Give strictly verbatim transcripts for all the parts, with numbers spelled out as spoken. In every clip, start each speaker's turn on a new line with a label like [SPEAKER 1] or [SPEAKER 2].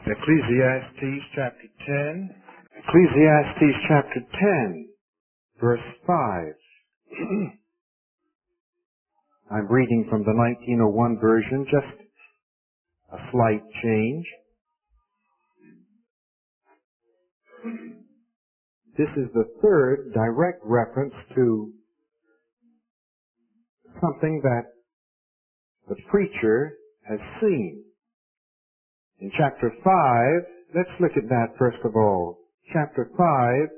[SPEAKER 1] Ecclesiastes chapter ten. Ecclesiastes chapter ten, verse five. I'm reading from the nineteen oh one version, just a slight change. This is the third direct reference to something that the preacher has seen. In chapter five, let's look at that first of all. Chapter five,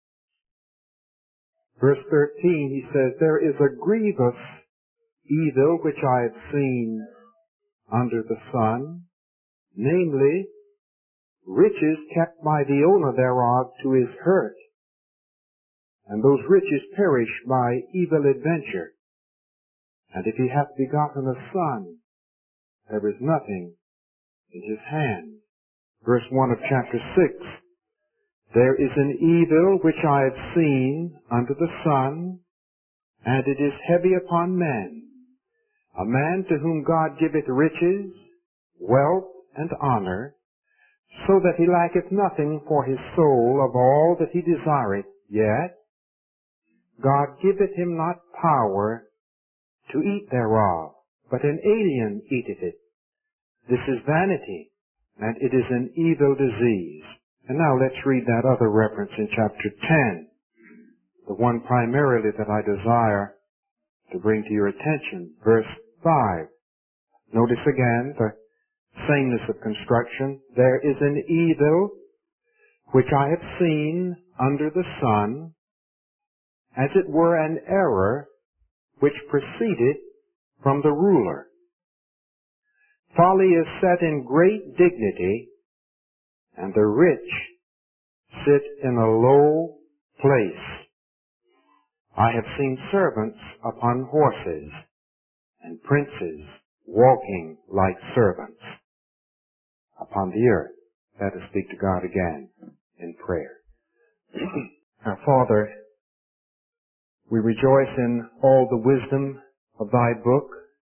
[SPEAKER 1] verse thirteen, he says, "There is a grievous evil which I have seen under the sun, namely, riches kept by the owner thereof to his hurt, and those riches perish by evil adventure. And if he hath begotten a son, there is nothing in his hand." Verse one of chapter six, "There is an evil which I have seen under the sun, and it is heavy upon men, a man to whom God giveth riches, wealth, and honor, so that he lacketh nothing for his soul of all that he desireth, yet God giveth him not power to eat thereof, but an alien eateth it. This is vanity, and it is an evil disease." And now let's read that other reference in chapter ten, the one primarily that I desire to bring to your attention. Verse five. Notice again the sameness of construction. "There is an evil which I have seen under the sun, as it were an error which proceeded from the ruler. Folly is set in great dignity, and the rich sit in a low place. I have seen servants upon horses, and princes walking like servants upon the earth." Let us speak to God again in prayer. Our Father, we rejoice in all the wisdom of Thy book.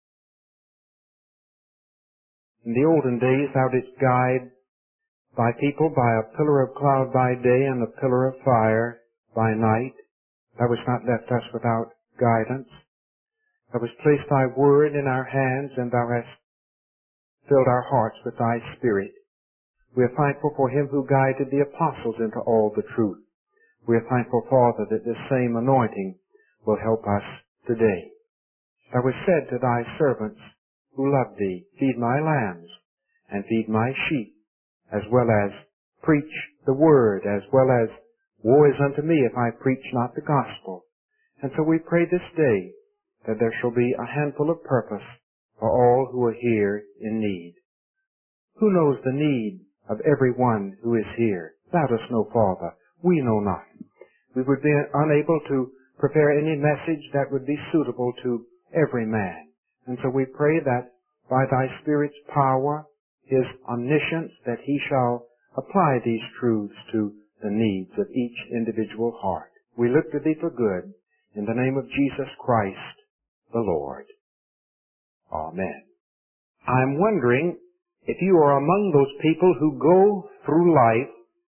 [SPEAKER 1] In the olden days, Thou didst guide Thy people by a pillar of cloud by day and a pillar of fire by night. Thou hast not left us without guidance. Thou hast placed Thy word in our hands, and Thou hast filled our hearts with Thy Spirit. We are thankful for Him who guided the apostles into all the truth. We are thankful, Father, that this same anointing will help us today. Thou hast said to Thy servants who love Thee, "Feed my lambs and feed my sheep," as well as preach the word, as well as "Woe is unto me if I preach not the gospel." And so we pray this day that there shall be a handful of purpose for all who are here in need. Who knows the need of every one who is here? Thou dost know, Father. We know not. We would be unable to prepare any message that would be suitable to every man. And so we pray that by Thy Spirit's power, His omniscience, that He shall apply these truths to the needs of each individual heart. We look to Thee for good, in the name of Jesus Christ, the Lord. Amen. I'm wondering if you are among those people who go through life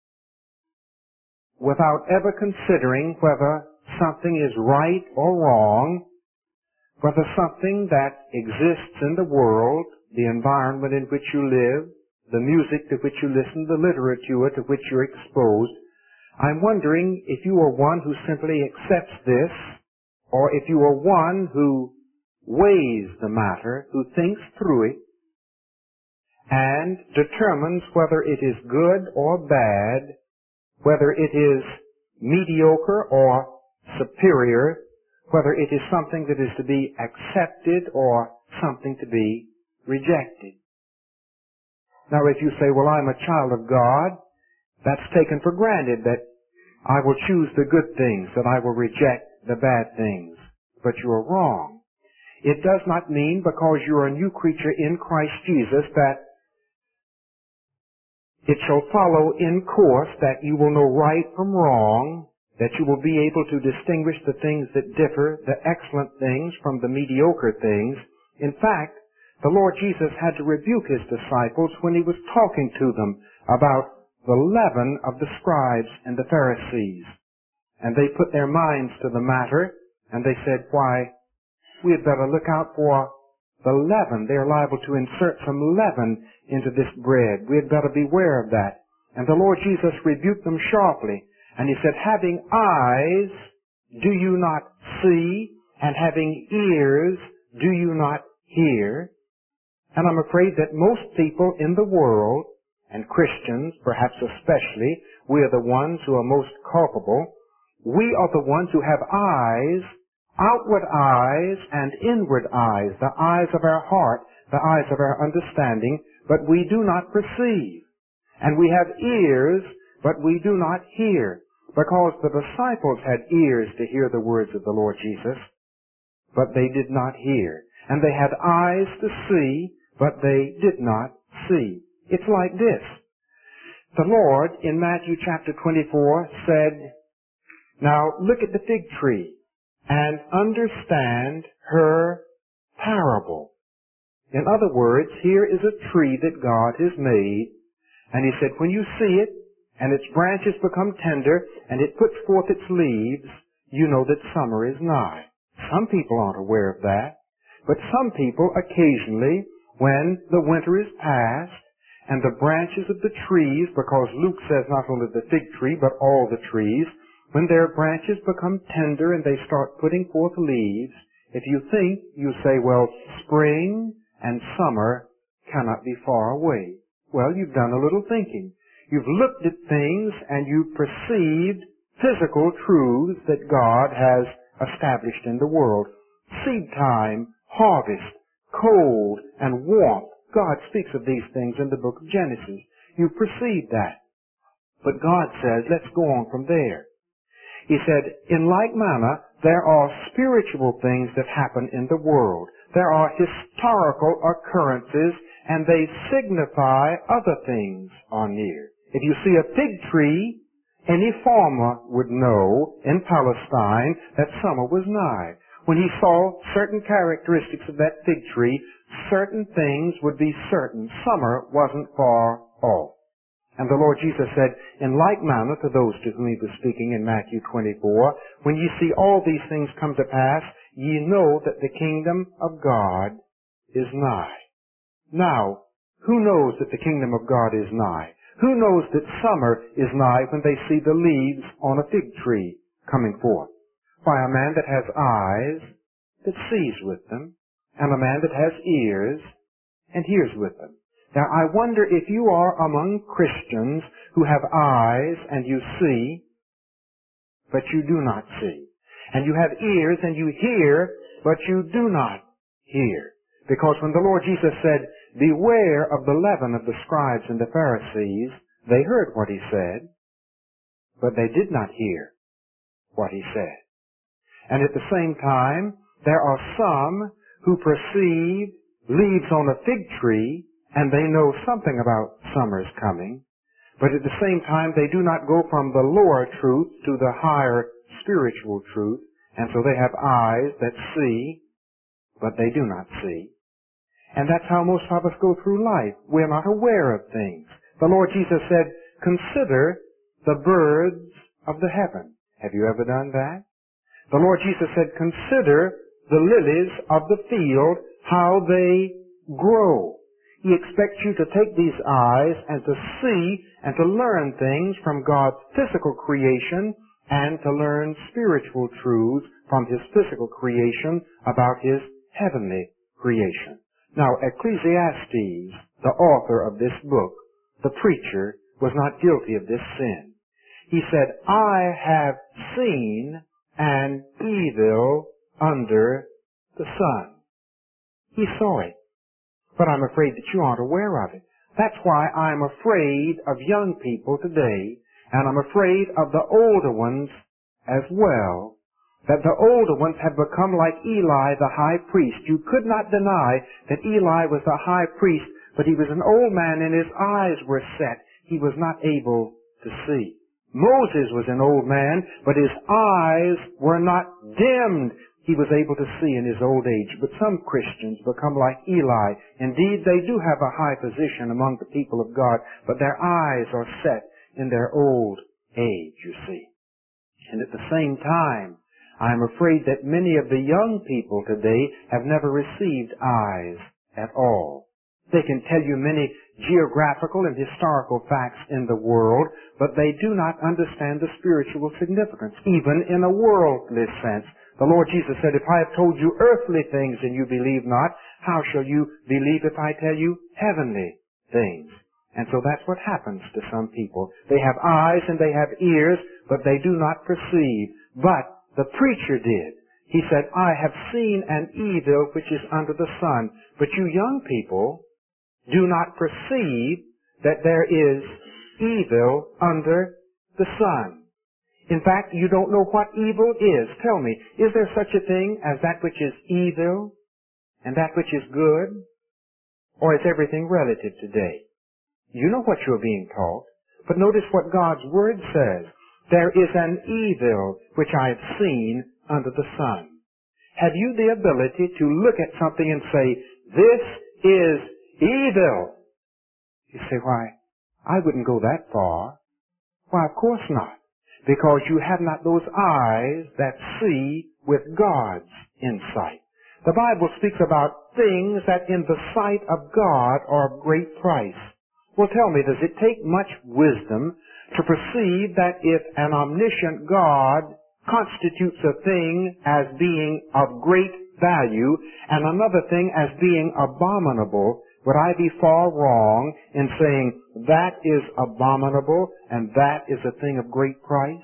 [SPEAKER 1] without ever considering whether something is right or wrong, whether something that exists in the world, the environment in which you live, the music to which you listen, the literature to which you're exposed. I'm wondering if you are one who simply accepts this, or if you are one who weighs the matter, who thinks through it, and determines whether it is good or bad, whether it is mediocre or superior, whether it is something that is to be accepted or something to be rejected. Now, if you say, "Well, I'm a child of God," that's taken for granted, that I will choose the good things, that I will reject the bad things. But you are wrong. It does not mean, because you are a new creature in Christ Jesus, that it shall follow in course that you will know right from wrong, that you will be able to distinguish the things that differ, the excellent things from the mediocre things. In fact, The Lord Jesus had to rebuke his disciples when he was talking to them about the leaven of the scribes and the Pharisees. And they put their minds to the matter, and they said, why, we had better look out for the leaven. They're liable to insert some leaven into this bread. We had better beware of that. And the Lord Jesus rebuked them sharply. And he said, having eyes, do you not see? And having ears, do you not hear? And I'm afraid that most people in the world, and Christians perhaps especially, we are the ones who are most culpable. We are the ones who have eyes, outward eyes and inward eyes, the eyes of our heart, the eyes of our understanding, but we do not perceive. And we have ears, but we do not hear, because the disciples had ears to hear the words of the Lord Jesus, but they did not hear. And they had eyes to see, but they did not see. It's like this. The Lord, in Matthew chapter twenty-four, said, now look at the fig tree and understand her parable. In other words, here is a tree that God has made, and he said, when you see it, and its branches become tender, and it puts forth its leaves, you know that summer is nigh. Some people aren't aware of that, but some people occasionally, when the winter is past, and the branches of the trees, because Luke says not only the fig tree, but all the trees, when their branches become tender and they start putting forth leaves, if you think, you say, well, spring and summer cannot be far away. Well, you've done a little thinking. You've looked at things and you've perceived physical truths that God has established in the world. Seed time, harvest, cold and warmth. God speaks of these things in the book of Genesis. You perceive that. But God says, let's go on from there. He said, in like manner, there are spiritual things that happen in the world. There are historical occurrences, and they signify other things are near. If you see a fig tree, any farmer would know in Palestine that summer was nigh. When he saw certain characteristics of that fig tree, certain things would be certain. Summer wasn't far off. And the Lord Jesus said, in like manner to those to whom he was speaking in Matthew twenty-four, when ye see all these things come to pass, ye know that the kingdom of God is nigh. Now, who knows that the kingdom of God is nigh? Who knows that summer is nigh when they see the leaves on a fig tree coming forth? Why, a man that has eyes that sees with them, and a man that has ears and hears with them. Now, I wonder if you are among Christians who have eyes and you see, but you do not see. And you have ears and you hear, but you do not hear. Because when the Lord Jesus said, beware of the leaven of the scribes and the Pharisees, they heard what he said, but they did not hear what he said. And at the same time, there are some who perceive leaves on a fig tree, and they know something about summer's coming, but at the same time they do not go from the lower truth to the higher spiritual truth, and so they have eyes that see, but they do not see. And that's how most of us go through life. We're not aware of things. The Lord Jesus said, consider the birds of the heaven. Have you ever done that? The Lord Jesus said, consider the lilies of the field, how they grow. He expects you to take these eyes and to see and to learn things from God's physical creation and to learn spiritual truths from His physical creation about His heavenly creation. Now, Ecclesiastes, the author of this book, the preacher, was not guilty of this sin. He said, I have seen an evil under the sun. He saw it. But I'm afraid that you aren't aware of it. That's why I'm afraid of young people today, and I'm afraid of the older ones as well, that the older ones have become like Eli the high priest. You could not deny that Eli was the high priest, but he was an old man and his eyes were set. He was not able to see. Moses was an old man, but his eyes were not dimmed. he was able to see in his old age. But some Christians become like Eli. Indeed, they do have a high position among the people of God, but their eyes are set in their old age, you see. And at the same time, I'm afraid that many of the young people today have never received eyes at all. They can tell you many geographical and historical facts in the world, but they do not understand the spiritual significance, even in a worldly sense. The Lord Jesus said, if I have told you earthly things and you believe not, how shall you believe if I tell you heavenly things? And so that's what happens to some people. They have eyes and they have ears, but they do not perceive. But the preacher did. He said, I have seen an evil which is under the sun. But you young people do not perceive that there is evil under the sun. In fact, you don't know what evil is. Tell me, is there such a thing as that which is evil and that which is good? Or is everything relative today? You know what you're being taught, but notice what God's Word says. There is an evil which I have seen under the sun. Have you the ability to look at something and say, this is evil? You say, why, I wouldn't go that far. Why, of course not. Because you have not those eyes that see with God's insight. The Bible speaks about things that in the sight of God are of great price. Well, tell me, does it take much wisdom to perceive that if an omniscient God constitutes a thing as being of great value and another thing as being abominable, would I be far wrong in saying that is abominable and that is a thing of great price?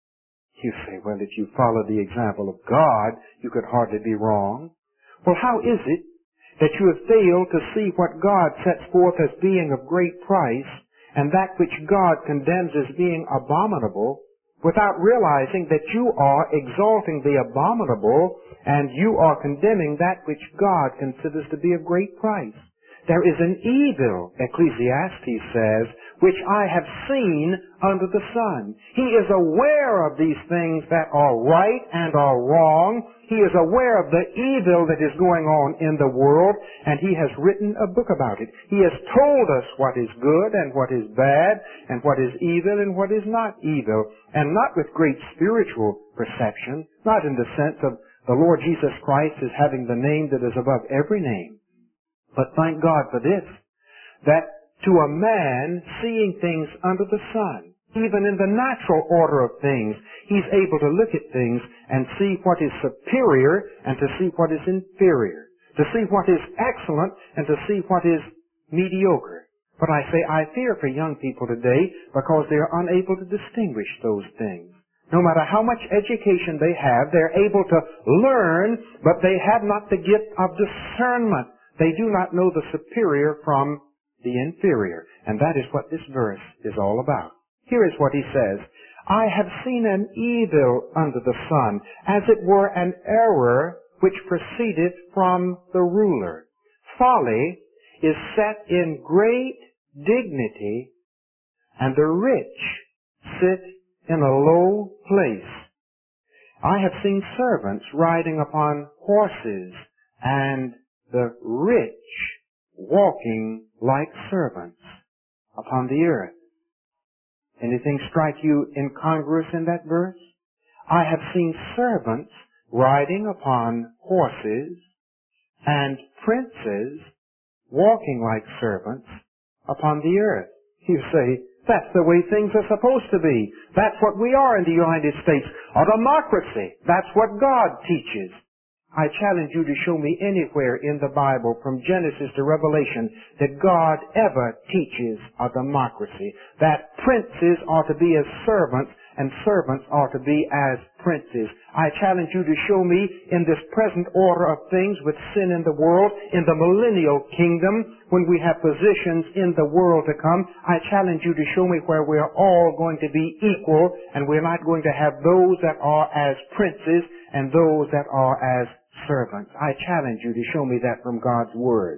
[SPEAKER 1] You say, well, if you follow the example of God, you could hardly be wrong. Well, how is it that you have failed to see what God sets forth as being of great price and that which God condemns as being abominable without realizing that you are exalting the abominable and you are condemning that which God considers to be of great price? There is an evil, Ecclesiastes says, which I have seen under the sun. He is aware of these things that are right and are wrong. He is aware of the evil that is going on in the world, and he has written a book about it. He has told us what is good and what is bad, and what is evil and what is not evil, and not with great spiritual perception, not in the sense of the Lord Jesus Christ as having the name that is above every name. But thank God for this, that to a man seeing things under the sun, even in the natural order of things, he's able to look at things and see what is superior and to see what is inferior, to see what is excellent and to see what is mediocre. But I say I fear for young people today because they are unable to distinguish those things. No matter how much education they have, they're able to learn, but they have not the gift of discernment. They do not know the superior from the inferior. And that is what this verse is all about. Here is what he says. I have seen an evil under the sun, as it were an error which proceedeth from the ruler. Folly is set in great dignity, and the rich sit in a low place. I have seen servants riding upon horses, and the rich walking like servants upon the earth. Anything strike you incongruous in that verse? I have seen servants riding upon horses and princes walking like servants upon the earth. You say, that's the way things are supposed to be. That's what we are in the United States. A democracy. That's what God teaches. I challenge you to show me anywhere in the Bible, from Genesis to Revelation, that God ever teaches a democracy. That princes are to be as servants, and servants are to be as princes. I challenge you to show me in this present order of things with sin in the world, in the millennial kingdom, when we have positions in the world to come, I challenge you to show me where we are all going to be equal, and we're not going to have those that are as princes and those that are as servants. I challenge you to show me that from God's Word.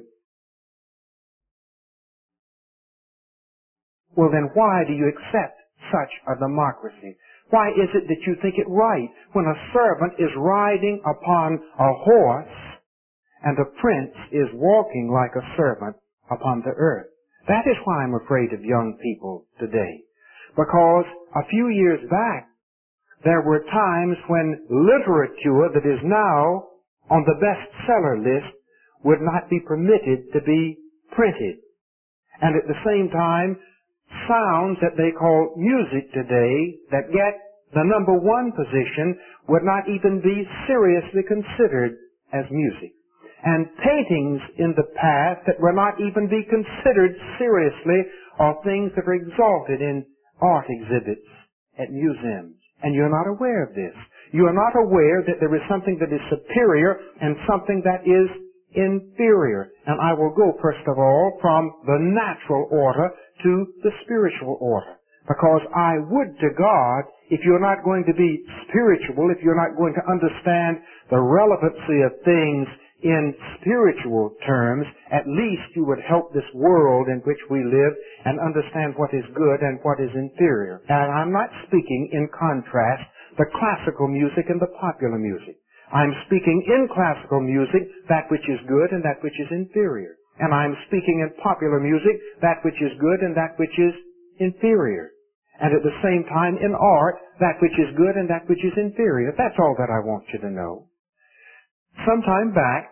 [SPEAKER 1] Well, then why do you accept such a democracy? Why is it that you think it right when a servant is riding upon a horse and a prince is walking like a servant upon the earth? That is why I'm afraid of young people today. Because a few years back, there were times when literature that is now on the bestseller list would not be permitted to be printed. And at the same time, sounds that they call music today that get the number one position would not even be seriously considered as music. And paintings in the past that will not even be considered seriously are things that are exalted in art exhibits at museums. And you're not aware of this. You are not aware that there is something that is superior and something that is inferior. And I will go, first of all, from the natural order to the spiritual order. Because I would to God, if you're not going to be spiritual, if you're not going to understand the relevancy of things in spiritual terms, at least you would help this world in which we live and understand what is good and what is inferior. And I'm not speaking in contrast the classical music and the popular music. I'm speaking in classical music that which is good and that which is inferior. And I'm speaking in popular music that which is good and that which is inferior. And at the same time in art, that which is good and that which is inferior. That's all that I want you to know. Some time back,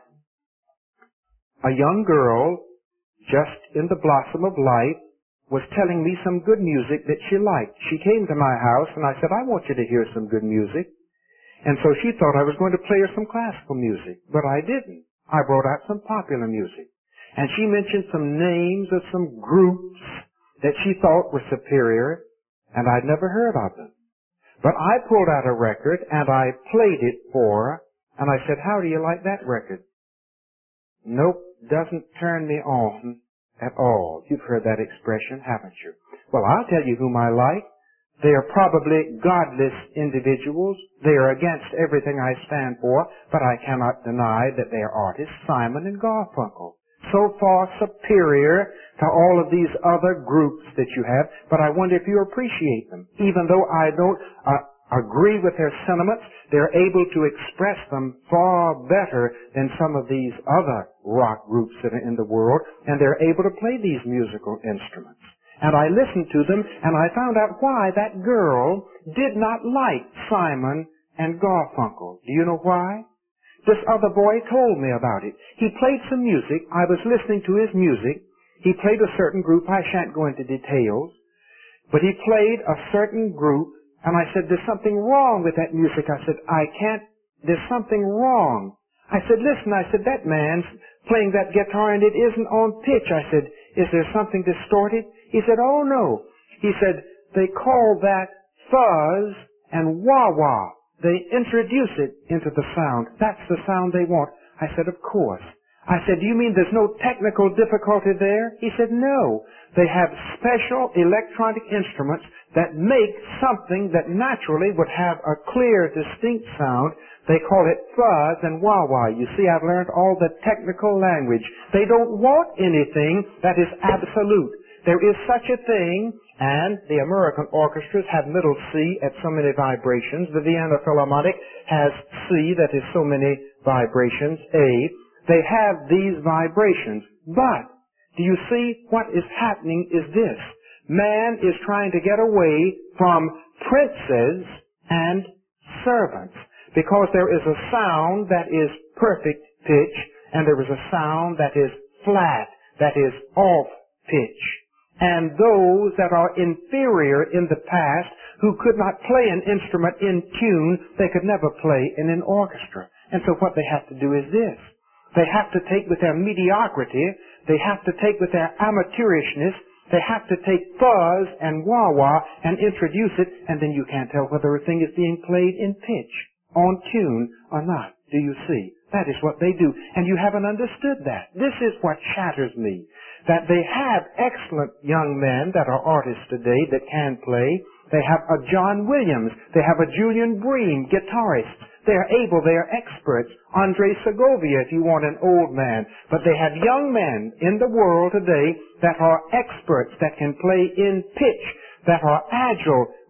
[SPEAKER 1] a young girl, just in the blossom of life, was telling me some good music that she liked. She came to my house and I said, I want you to hear some good music. And so she thought I was going to play her some classical music, but I didn't. I brought out some popular music. And she mentioned some names of some groups that she thought were superior, and I'd never heard of them. But I pulled out a record and I played it for her, and I said, how do you like that record? Nope, doesn't turn me on at all. You've heard that expression, haven't you? Well, I'll tell you whom I like. They are probably godless individuals. They are against everything I stand for, but I cannot deny that they are artists, Simon and Garfunkel. So far superior to all of these other groups that you have, but I wonder if you appreciate them. Even though I don't uh, agree with their sentiments, they're able to express them far better than some of these other rock groups that are in the world, and they're able to play these musical instruments. And I listened to them, and I found out why that girl did not like Simon and Garfunkel. Do you know why? This other boy told me about it. He played some music. I was listening to his music. He played a certain group. I shan't go into details. But he played a certain group, and I said, there's something wrong with that music. I said, I can't, there's something wrong. I said, listen, I said, that man's playing that guitar and it isn't on pitch. I said, is there something distorted? He said, oh no. He said, they call that fuzz and wah-wah. They introduce it into the sound. That's the sound they want. I said, of course. I said, do you mean there's no technical difficulty there? He said, no. They have special electronic instruments that make something that naturally would have a clear, distinct sound. They call it fuzz and wah-wah. You see, I've learned all the technical language. They don't want anything that is absolute. There is such a thing, and the American orchestras have middle C at so many vibrations. The Vienna Philharmonic has C that is so many vibrations, A. They have these vibrations. But, do you see what is happening is this. Man is trying to get away from princes and servants, because there is a sound that is perfect pitch, and there is a sound that is flat, that is off pitch. And those that are inferior in the past, who could not play an instrument in tune, they could never play in an orchestra. And so what they have to do is this. They have to take with their mediocrity, they have to take with their amateurishness, they have to take fuzz and wah-wah and introduce it, and then you can't tell whether a thing is being played in pitch, on tune, or not. Do you see? That is what they do. And you haven't understood that. This is what shatters me. That they have excellent young men that are artists today that can play. They have a John Williams. They have a Julian Bream, guitarist. They are able, they are experts. Andre Segovia, if you want an old man. But they have young men in the world today that are experts, that can play in pitch, that are agile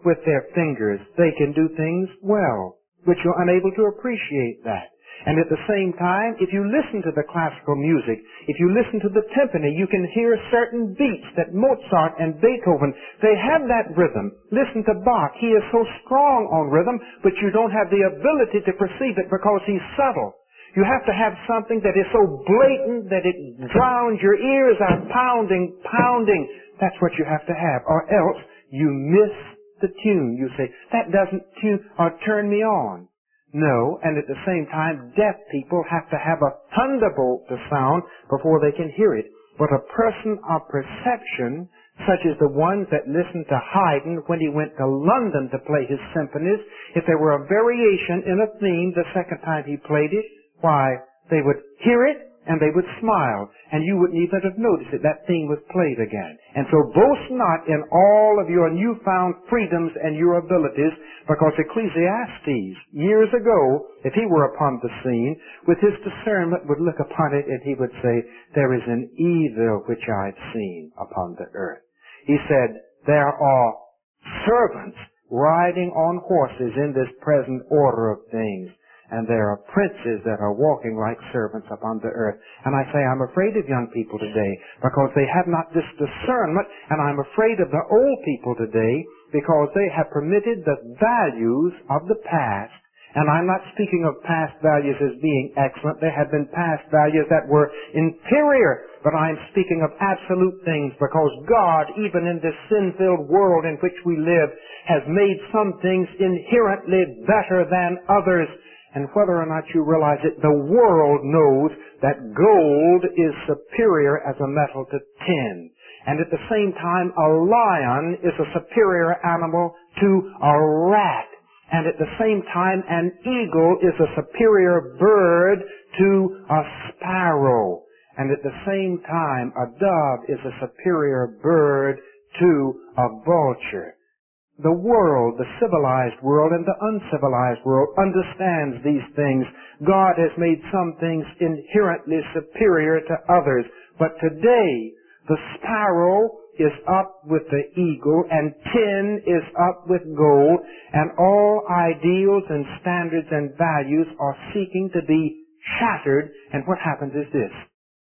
[SPEAKER 1] with their fingers. They can do things well, but you're unable to appreciate that. And at the same time, if you listen to the classical music, if you listen to the timpani, you can hear certain beats that Mozart and Beethoven, they have that rhythm. Listen to Bach. He is so strong on rhythm, but you don't have the ability to perceive it because he's subtle. You have to have something that is so blatant that it drowns your ears out, pounding, pounding. That's what you have to have, or else you miss the tune. You say, that doesn't tune or turn me on. No, and at the same time, deaf people have to have a thunderbolt to sound before they can hear it. But a person of perception, such as the ones that listened to Haydn when he went to London to play his symphonies, if there were a variation in a theme the second time he played it, why, they would hear it and they would smile, and you wouldn't even have noticed that that theme was played again. And so boast not in all of your newfound freedoms and your abilities, because Ecclesiastes, years ago, if he were upon the scene, with his discernment would look upon it and he would say, there is an evil which I've seen upon the earth. He said, there are servants riding on horses in this present order of things. And there are princes that are walking like servants upon the earth. And I say, I'm afraid of young people today because they have not this discernment, and I'm afraid of the old people today because they have permitted the values of the past. And I'm not speaking of past values as being excellent. There have been past values that were inferior. But I'm speaking of absolute things because God, even in this sin-filled world in which we live, has made some things inherently better than others. And whether or not you realize it, the world knows that gold is superior as a metal to tin. And at the same time, a lion is a superior animal to a rat. And at the same time, an eagle is a superior bird to a sparrow. And at the same time, a dove is a superior bird to a vulture. The world, the civilized world and the uncivilized world understands these things. God has made some things inherently superior to others. But today, the sparrow is up with the eagle and tin is up with gold, and all ideals and standards and values are seeking to be shattered. And what happens is this.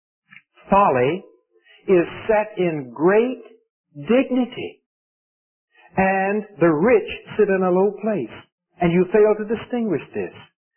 [SPEAKER 1] Folly is set in great dignity, and the rich sit in a low place. And you fail to distinguish this.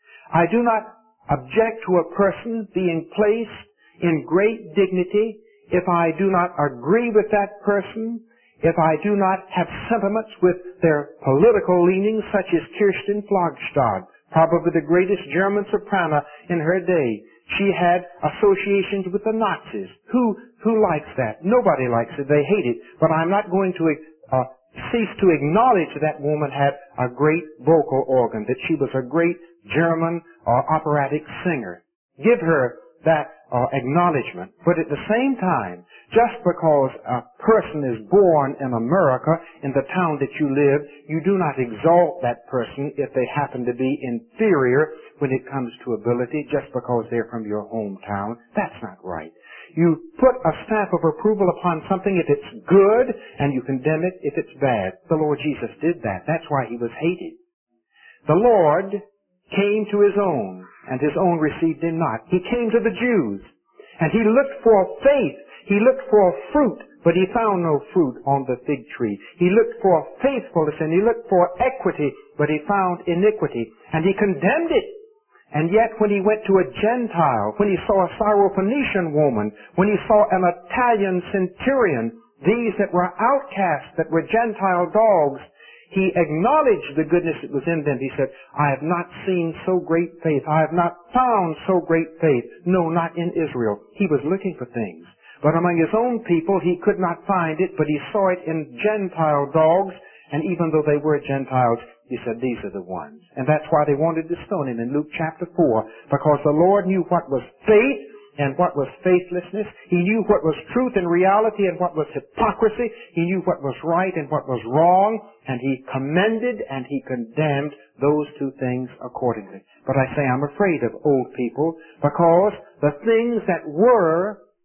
[SPEAKER 1] I do not object to a person being placed in great dignity if I do not agree with that person, if I do not have sentiments with their political leanings, such as Kirsten Flogstad, probably the greatest German soprano in her day. She had associations with the Nazis. Who, who likes that? Nobody likes it. They hate it. But I'm not going to uh, cease to acknowledge that woman had a great vocal organ, that she was a great German or operatic singer. Give her that uh, acknowledgement. But at the same time, just because a person is born in America, in the town that you live, you do not exalt that person if they happen to be inferior when it comes to ability just because they're from your hometown. That's not right. You put a stamp of approval upon something if it's good, and you condemn it if it's bad. The Lord Jesus did that. That's why he was hated. The Lord came to his own, and his own received him not. He came to the Jews, and he looked for faith. He looked for fruit, but he found no fruit on the fig tree. He looked for faithfulness, and he looked for equity, but he found iniquity, and he condemned it. And yet when he went to a Gentile, when he saw a Syrophoenician woman, when he saw an Italian centurion, these that were outcasts, that were Gentile dogs, he acknowledged the goodness that was in them. He said, I have not seen so great faith. I have not found so great faith. No, not in Israel. He was looking for things. But among his own people, he could not find it, but he saw it in Gentile dogs, and even though they were Gentiles, he said, these are the ones. And that's why they wanted to stone him in Luke chapter four, because the Lord knew what was faith and what was faithlessness. He knew what was truth and reality and what was hypocrisy. He knew what was right and what was wrong, and he commended and he condemned those two things accordingly. But I say I'm afraid of old people, because the things that were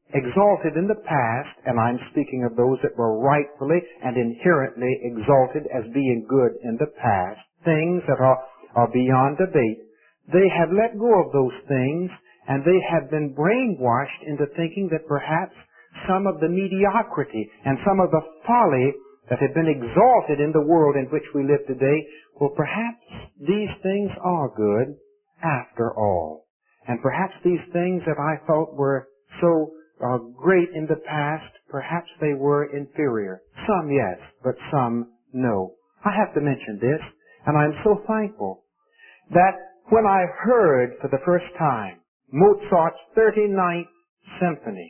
[SPEAKER 1] exalted in the past, and I'm speaking of those that were rightfully and inherently exalted as being good in the past, things that are, are beyond debate, they have let go of those things, and they have been brainwashed into thinking that perhaps some of the mediocrity and some of the folly that have been exalted in the world in which we live today, well, perhaps these things are good after all. And perhaps these things that I thought were so uh, great in the past, perhaps they were inferior. Some, yes, but some, no. I have to mention this, and I'm so thankful that when I heard for the first time Mozart's thirty-ninth Symphony,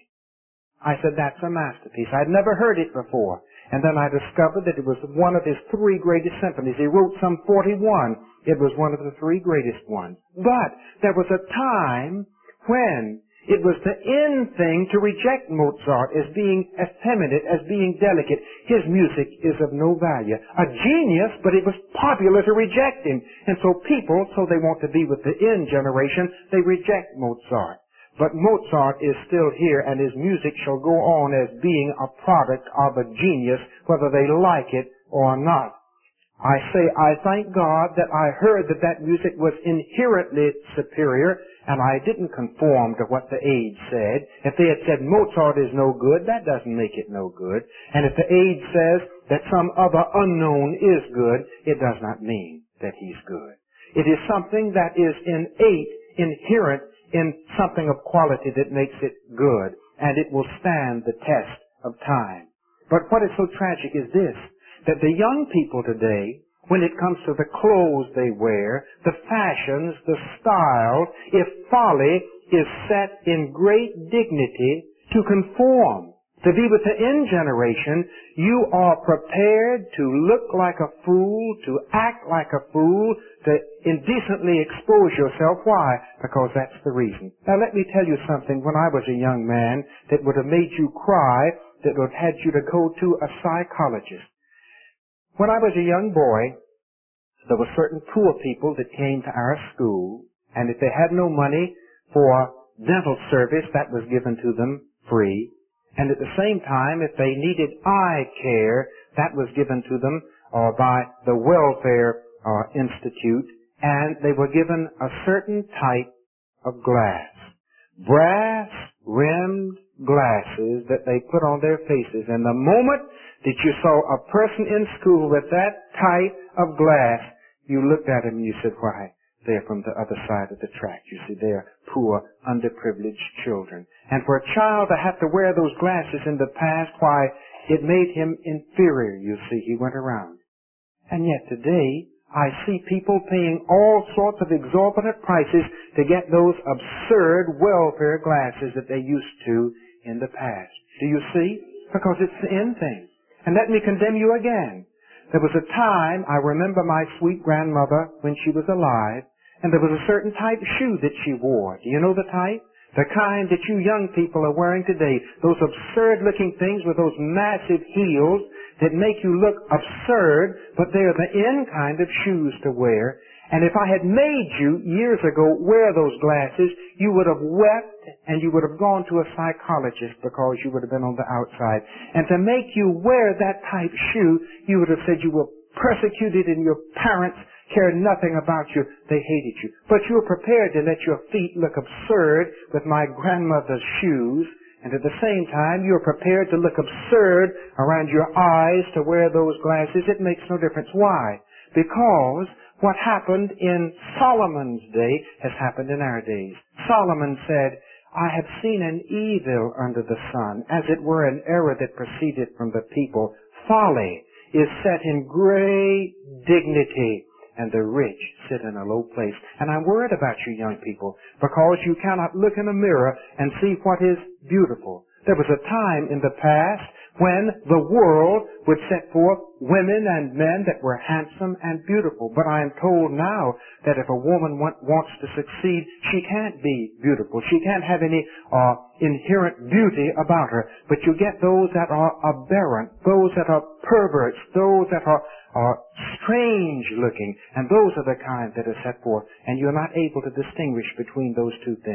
[SPEAKER 1] I said, that's a masterpiece. I'd never heard it before. And then I discovered that it was one of his three greatest symphonies. He wrote some forty-one. It was one of the three greatest ones. But there was a time when it was the in thing to reject Mozart as being effeminate, as being delicate. His music is of no value. A genius, but it was popular to reject him. And so people, so they want to be with the in generation, they reject Mozart. But Mozart is still here, and his music shall go on as being a product of a genius, whether they like it or not. I say, I thank God that I heard that that music was inherently superior, and I didn't conform to what the age said. If they had said Mozart is no good, that doesn't make it no good. And if the age says that some other unknown is good, it does not mean that he's good. It is something that is innate, inherent, in something of quality that makes it good, and it will stand the test of time. But what is so tragic is this, that the young people today, when it comes to the clothes they wear, the fashions, the style, if folly is set in great dignity to conform, to be with the in generation, you are prepared to look like a fool, to act like a fool, to indecently expose yourself. Why? Because that's the reason. Now let me tell you something. When I was a young man, that would have made you cry, that would have had you to go to a psychologist. When I was a young boy, there were certain poor people that came to our school, and if they had no money for dental service, that was given to them free. And at the same time, if they needed eye care, that was given to them uh, by the Welfare uh, Institute, and they were given a certain type of glass. Brass-rimmed glasses that they put on their faces. And the moment that you saw a person in school with that type of glass, you looked at him and you said, why? They're from the other side of the track. You see, they're poor, underprivileged children. And for a child to have to wear those glasses in the past, why, it made him inferior, you see. He went around. And yet today, I see people paying all sorts of exorbitant prices to get those absurd welfare glasses that they used to in the past. Do you see? Because it's the end thing. And let me condemn you again. There was a time, I remember my sweet grandmother when she was alive, and there was a certain type of shoe that she wore. Do you know the type? The kind that you young people are wearing today. Those absurd-looking things with those massive heels that make you look absurd, but they're the in kind of shoes to wear. And if I had made you, years ago, wear those glasses, you would have wept and you would have gone to a psychologist because you would have been on the outside. And to make you wear that type shoe, you would have said you were persecuted and your parents cared nothing about you. They hated you. But you were prepared to let your feet look absurd with my grandmother's shoes. And at the same time, you're prepared to look absurd around your eyes to wear those glasses. It makes no difference. Why? Because what happened in Solomon's day has happened in our days. Solomon said, I have seen an evil under the sun, as it were an error that proceeded from the people. Folly is set in great dignity, and the rich sit in a low place. And I'm worried about you young people, because you cannot look in a mirror and see what is beautiful. There was a time in the past when the world would set forth women and men that were handsome and beautiful. But I am told now that if a woman want, wants to succeed, she can't be beautiful. She can't have any uh, inherent beauty about her. But you get those that are aberrant, those that are perverts, those that are, are strange looking, and those are the kind that are set forth. And you're not able to distinguish between those two things.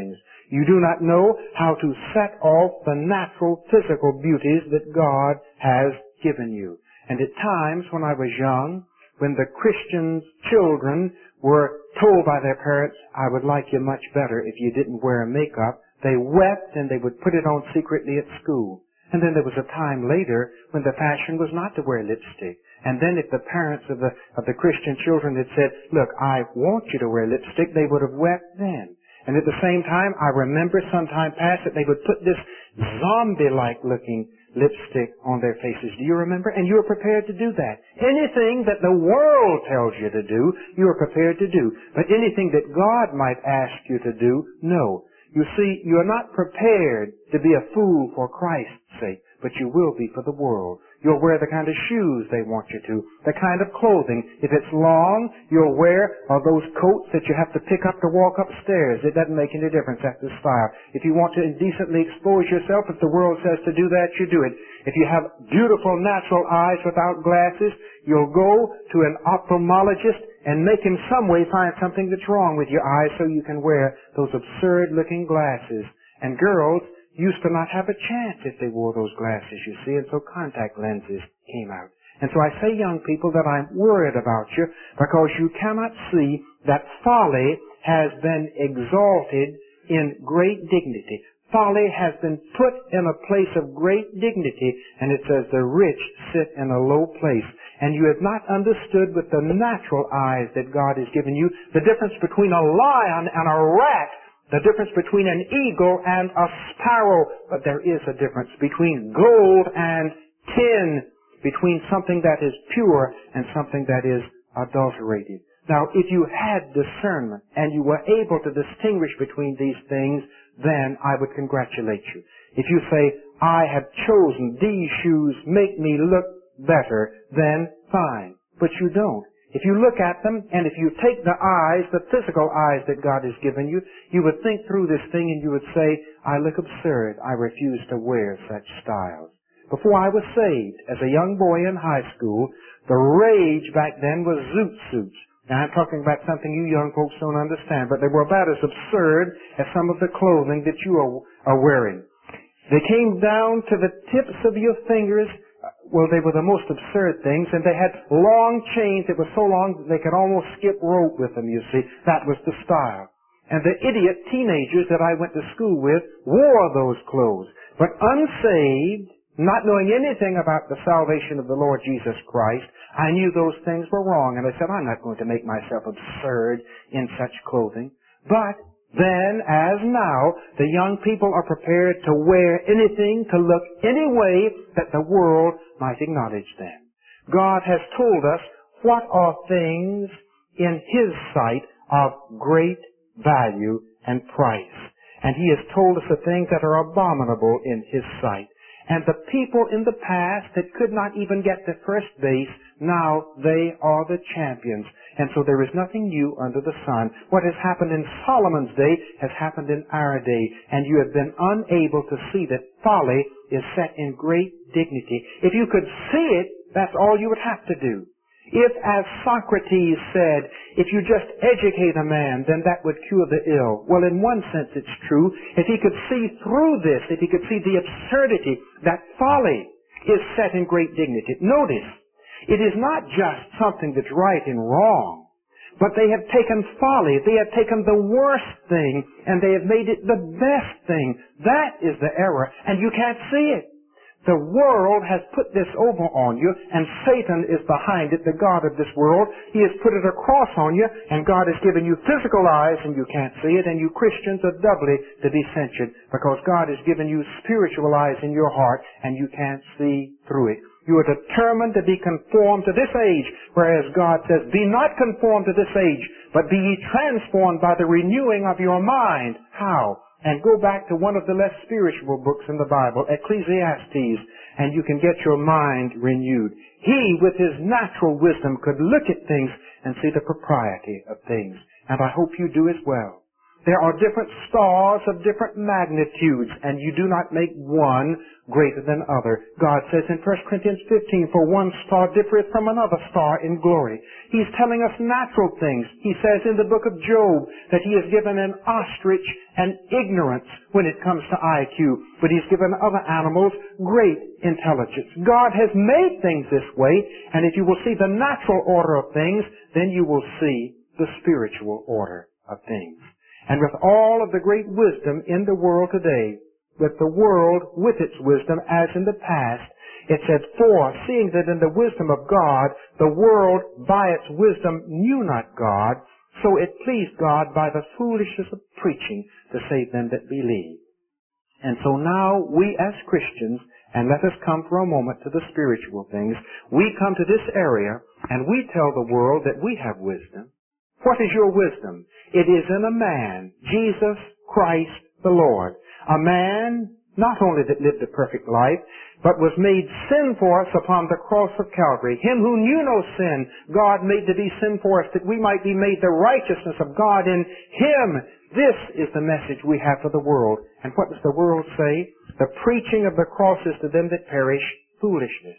[SPEAKER 1] You do not know how to set off the natural physical beauties that God has given you. And at times when I was young, when the Christians' children were told by their parents, I would like you much better if you didn't wear makeup, they wept and they would put it on secretly at school. And then there was a time later when the fashion was not to wear lipstick. And then if the parents of the, of the Christian children had said, look, I want you to wear lipstick, they would have wept then. And at the same time, I remember some time past that they would put this zombie-like looking lipstick on their faces. Do you remember? And you were prepared to do that. Anything that the world tells you to do, you are prepared to do. But anything that God might ask you to do, no. You see, you are not prepared to be a fool for Christ's sake, but you will be for the world. You'll wear the kind of shoes they want you to, the kind of clothing. If it's long, you'll wear uh, those coats that you have to pick up to walk upstairs. It doesn't make any difference. That's the style. If you want to indecently expose yourself, if the world says to do that, you do it. If you have beautiful natural eyes without glasses, you'll go to an ophthalmologist and make him some way find something that's wrong with your eyes so you can wear those absurd-looking glasses. And girls used to not have a chance if they wore those glasses, you see, and so contact lenses came out. And so I say, young people, that I'm worried about you because you cannot see that folly has been exalted in great dignity. Folly has been put in a place of great dignity, and it says the rich sit in a low place. And you have not understood with the natural eyes that God has given you the difference between a lion and a rat, the difference between an eagle and a sparrow. But there is a difference between gold and tin, between something that is pure and something that is adulterated. Now, if you had discernment and you were able to distinguish between these things, then I would congratulate you. If you say, I have chosen these shoes make me look better, then fine. But you don't. If you look at them, and if you take the eyes, the physical eyes that God has given you, you would think through this thing and you would say, I look absurd. I refuse to wear such styles. Before I was saved, as a young boy in high school, the rage back then was zoot suits. Now I'm talking about something you young folks don't understand, but they were about as absurd as some of the clothing that you are, are wearing. They came down to the tips of your fingers. Well, they were the most absurd things, and they had long chains that were so long that they could almost skip rope with them, you see. That was the style. And the idiot teenagers that I went to school with wore those clothes. But unsaved, not knowing anything about the salvation of the Lord Jesus Christ, I knew those things were wrong, and I said, I'm not going to make myself absurd in such clothing. But then, as now, the young people are prepared to wear anything, to look any way that the world might acknowledge them. God has told us what are things in His sight of great value and price. And He has told us the things that are abominable in His sight. And the people in the past that could not even get to first base, now they are the champions. And so there is nothing new under the sun. What has happened in Solomon's day has happened in our day. And you have been unable to see that folly is set in great dignity. If you could see it, that's all you would have to do. If, as Socrates said, if you just educate a man, then that would cure the ill. Well, in one sense it's true. If he could see through this, if he could see the absurdity, that folly is set in great dignity. Notice, it is not just something that's right and wrong, but they have taken folly, they have taken the worst thing, and they have made it the best thing. That is the error, and you can't see it. The world has put this over on you, and Satan is behind it, the God of this world. He has put it across on you, and God has given you physical eyes, and you can't see it, and you Christians are doubly to be censured, because God has given you spiritual eyes in your heart, and you can't see through it. You are determined to be conformed to this age, whereas God says, be not conformed to this age, but be ye transformed by the renewing of your mind. How? And go back to one of the less spiritual books in the Bible, Ecclesiastes, and you can get your mind renewed. He, with his natural wisdom, could look at things and see the propriety of things. And I hope you do as well. There are different stars of different magnitudes, and you do not make one greater than other. God says in First Corinthians fifteen, for one star differeth from another star in glory. He's telling us natural things. He says in the book of Job that he has given an ostrich and ignorance when it comes to I Q, but He's given other animals great intelligence. God has made things this way, and if you will see the natural order of things, then you will see the spiritual order of things. And with all of the great wisdom in the world today, with the world with its wisdom as in the past, it said, for seeing that in the wisdom of God, the world by its wisdom knew not God, so it pleased God by the foolishness of preaching to save them that believe. And so now we as Christians, and let us come for a moment to the spiritual things, we come to this area and we tell the world that we have wisdom. What is your wisdom? It is in a man, Jesus Christ the Lord. A man not only that lived a perfect life, but was made sin for us upon the cross of Calvary. Him who knew no sin, God made to be sin for us, that we might be made the righteousness of God in Him. This is the message we have for the world. And what does the world say? The preaching of the cross is to them that perish foolishness.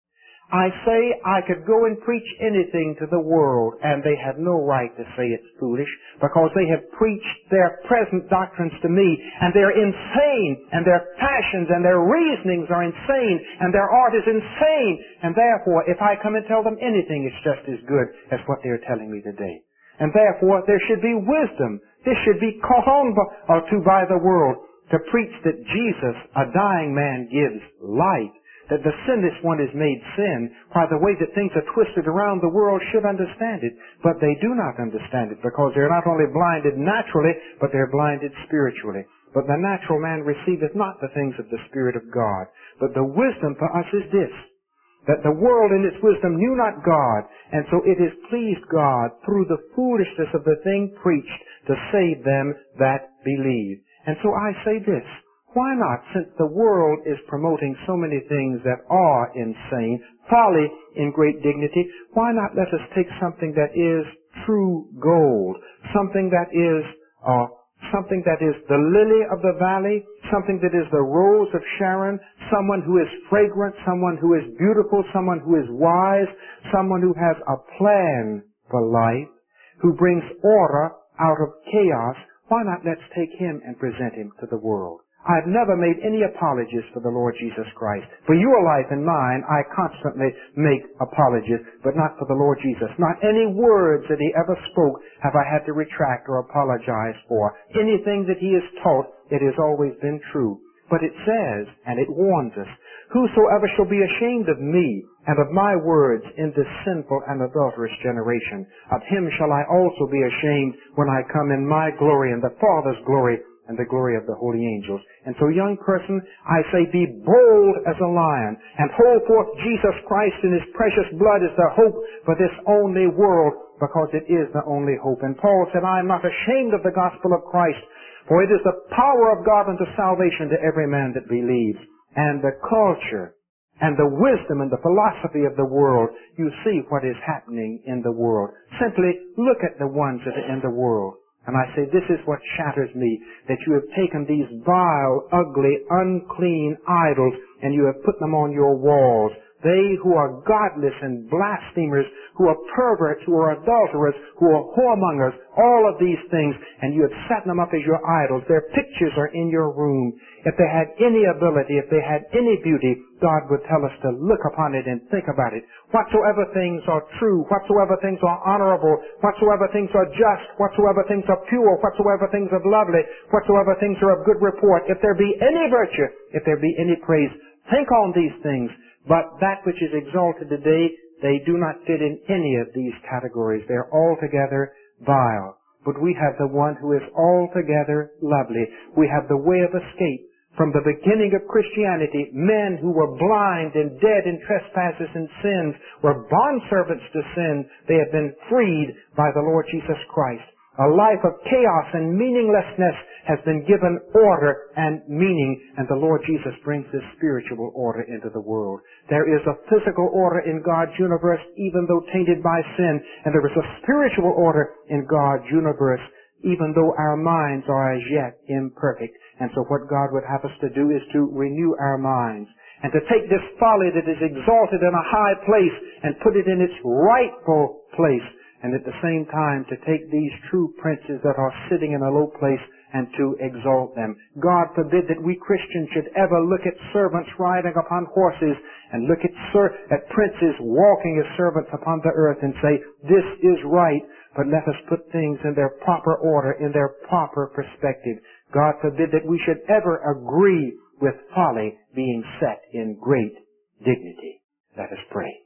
[SPEAKER 1] I say I could go and preach anything to the world, and they have no right to say it's foolish, because they have preached their present doctrines to me, and they're insane, and their passions and their reasonings are insane, and their art is insane, and therefore, if I come and tell them anything, it's just as good as what they're telling me today. And therefore, there should be wisdom. This should be caught on to by the world, to preach that Jesus, a dying man, gives life. That the sinless one is made sin, by the way that things are twisted around, the world should understand it. But they do not understand it, because they're not only blinded naturally, but they're blinded spiritually. But the natural man receiveth not the things of the Spirit of God. But the wisdom for us is this, that the world in its wisdom knew not God, and so it has pleased God through the foolishness of the thing preached to save them that believe. And so I say this, why not, since the world is promoting so many things that are insane, folly in great dignity, why not let us take something that is true gold, something that is uh, something that is the lily of the valley, something that is the rose of Sharon, someone who is fragrant, someone who is beautiful, someone who is wise, someone who has a plan for life, who brings order out of chaos. Why not let's take him and present him to the world? I've never made any apologies for the Lord Jesus Christ. For your life and mine, I constantly make apologies, but not for the Lord Jesus. Not any words that he ever spoke have I had to retract or apologize for. Anything that he has taught, it has always been true. But it says, and it warns us, whosoever shall be ashamed of me and of my words in this sinful and adulterous generation, of him shall I also be ashamed when I come in my glory and the Father's glory and the glory of the holy angels. And so, young person, I say, be bold as a lion, and hold forth Jesus Christ in his precious blood as the hope for this only world, because it is the only hope. And Paul said, I am not ashamed of the gospel of Christ, for it is the power of God unto salvation to every man that believes. And the culture and the wisdom and the philosophy of the world, you see what is happening in the world. Simply look at the ones that are in the world. And I say, this is what shatters me, that you have taken these vile, ugly, unclean idols, and you have put them on your walls. They who are godless and blasphemers, who are perverts, who are adulterers, who are whoremongers, all of these things, and you have set them up as your idols. Their pictures are in your room. If they had any ability, if they had any beauty, God would tell us to look upon it and think about it. Whatsoever things are true, whatsoever things are honorable, whatsoever things are just, whatsoever things are pure, whatsoever things are lovely, whatsoever things are of good report, if there be any virtue, if there be any praise, think on these things. But that which is exalted today, they do not fit in any of these categories. They're altogether vile. But we have the one who is altogether lovely. We have the way of escape. From the beginning of Christianity, men who were blind and dead in trespasses and sins were bondservants to sin. They have been freed by the Lord Jesus Christ. A life of chaos and meaninglessness has been given order and meaning, and the Lord Jesus brings this spiritual order into the world. There is a physical order in God's universe, even though tainted by sin, and there is a spiritual order in God's universe, even though our minds are as yet imperfect. And so what God would have us to do is to renew our minds, and to take this folly that is exalted in a high place and put it in its rightful place, and at the same time to take these true princes that are sitting in a low place and to exalt them. God forbid that we Christians should ever look at servants riding upon horses and look at, ser- at princes walking as servants upon the earth and say, this is right, but let us put things in their proper order, in their proper perspective. God forbid that we should ever agree with folly being set in great dignity. Let us pray.